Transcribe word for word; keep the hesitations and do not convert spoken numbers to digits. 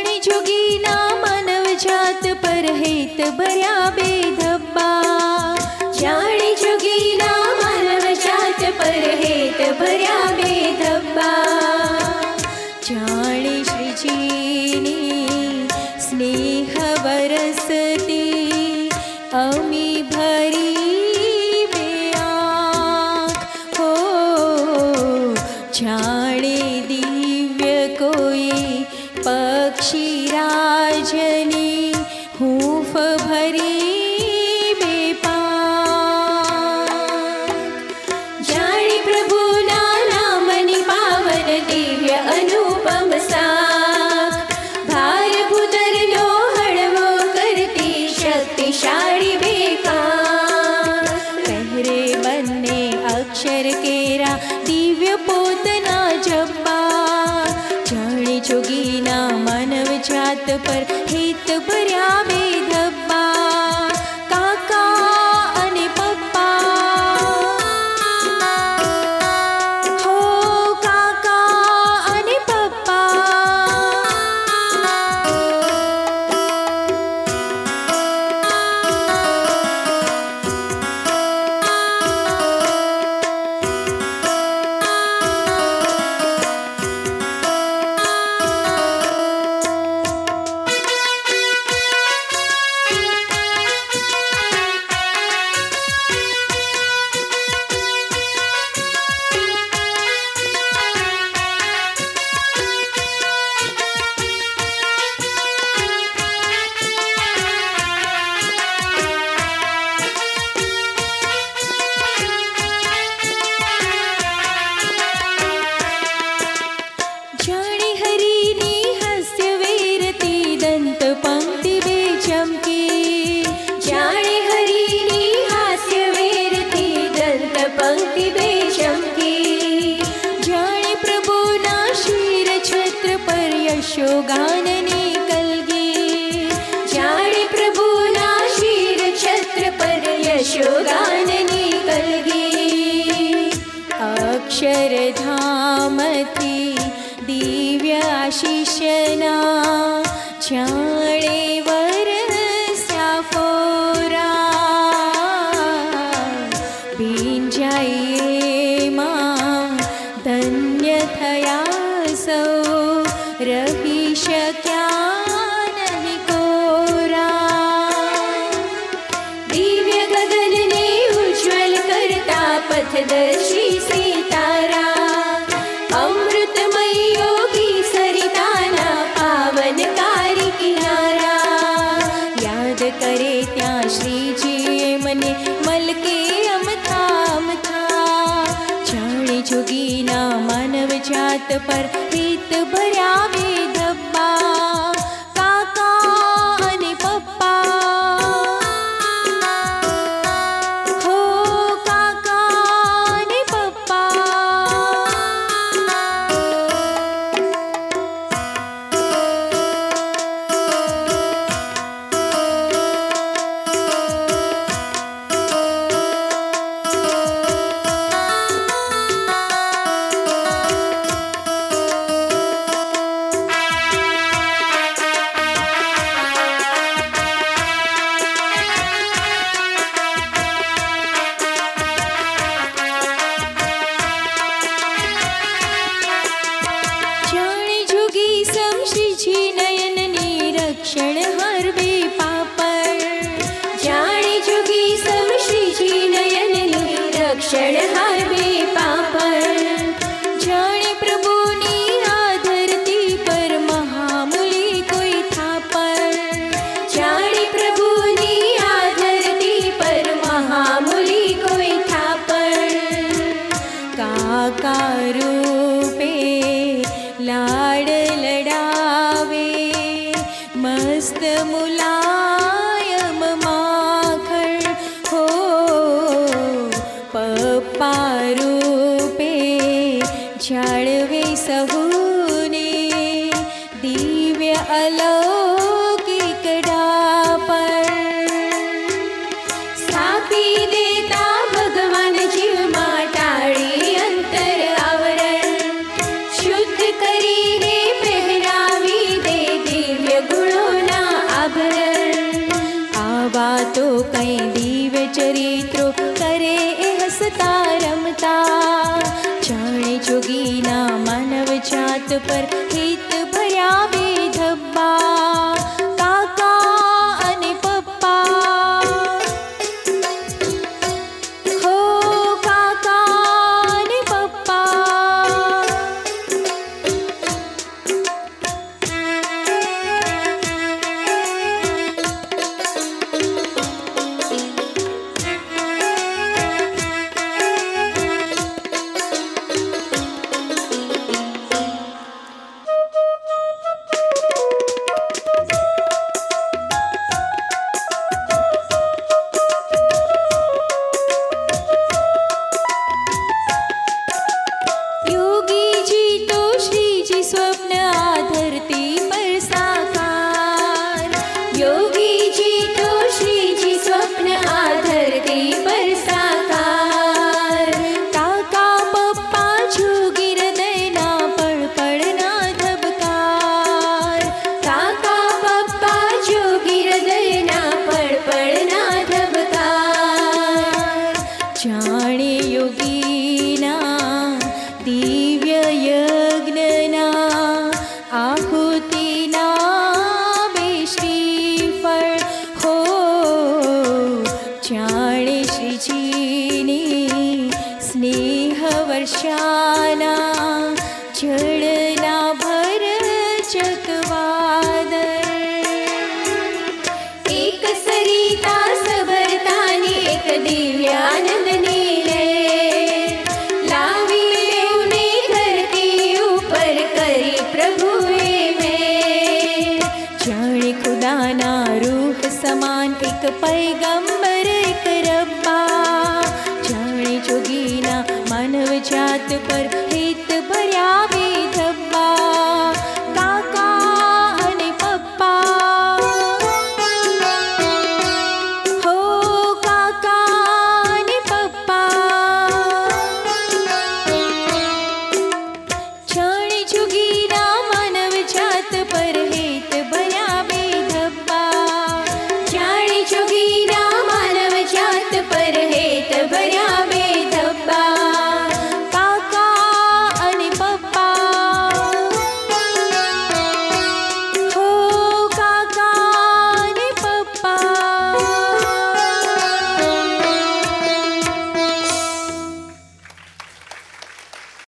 जाने जोगी ना मानव जात पर हेत भर्या बेधब्बा। जाने जोगी ना मानव जात पर हेत भर्या बेधब्बा। जाने श्रीजीनी स्नेह बरसती अमी भरी बेआँख हो। जाने दिव्य कोई पक्षी राजनी हूँफ भरी बेपाक। जाने प्रभु ना नामनि पावन दिव्य अनुपम साख। भार भूधर नो हळवो करती शक्तिशाળી बेकार। पहरे बन्ने अक्षर केरा दिव्य पोतना जप्पा। जाने जोगी ना मानव जात पर हेत भर्या बेधब्बा। काका अने पप्पा हो, काका अने पप्पा। जाने हरिनी हास्य वेरती दंत पंक्ति बेचमकी। जाने हरिनी हास्य वेरती दंत पंक्ति बेचमकी। जाने प्रभु ना शीर छत्र पर यशोगान निकलगी। जाने प्रभु ना शीर छत्र पर यशोगान निकलगी। अक्षरधाम थी दिव्य आशीषना जाने वरस्या फोरा। बींजाए मां धन्य थया सौ रही शक्या नहीं कोरा। दिव्य गगन ने उज्ज्वल करता पथदर्शी सितारा। अमृतमय योगी सरिताना पावनकारी किनारा। याद करे त्या श्रीजीए मने मलके अमथा अमथा। जाने जोगी ना मानव जात पर हेत भर्या बेधब्बा। काका अने पप्पा हो, काका अने पप्पा। जाने जोगी सम श्रीजी नयन निरक्षण हर बे पापर। जाने जोगी सम श्रीजी नयन निरक्षण हर बे पापर। जाने प्रभु नी आ धरती पर महामूली कोई थापर। जाने प्रभु नी आ धरती पर महामूली कोई थापर। काका रूपे लाड लडावे मस्त मुलायम माखण हो। पप्पा रूपे जाळवे सहूने दिव्य अलौकिक डापर। स्थापी देता भगवान जीव माटाड़ी अंतर आवरण। शुद्ध करी दे पहरावी दे दिव्य कई दिव्य चरित्रो करे ए हसता रमता। जाने जोगीना मानव जात पर हित भर्या बेधब्बा। काका अने पप्पा हो काका अने पप्पा। स्वप्न आधरती पर साकार। योगी जी तो श्री जी स्वप्न आधरती पर साकार। काका पप्पा जोगी हृदय ना पड़ पड़ना धबकार। काका पप्पा जोगी हृदय ना पड़ पड़ना धबकार। जाने योगी ना दिव्य यज्ञना आहुतिना बेश्रीफळ हो। जाणे श्रीजीनी स्नेह वर्षाना जळना भर चकवादर। एक सरिता सबरतानी एक दिव्य आनंद नीले। लावी देवने धरती ऊपर करी प्रभुए में। जाने खुदाना रूह समान एक पैगंबर